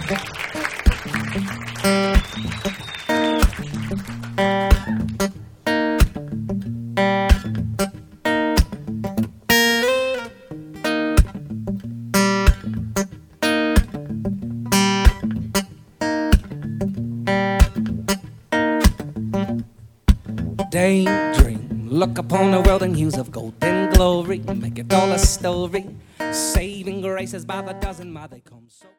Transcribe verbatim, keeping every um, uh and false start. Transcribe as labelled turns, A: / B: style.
A: Daydream, look upon the world in hues of golden glory, make it all a story, saving graces by the dozen, my they come so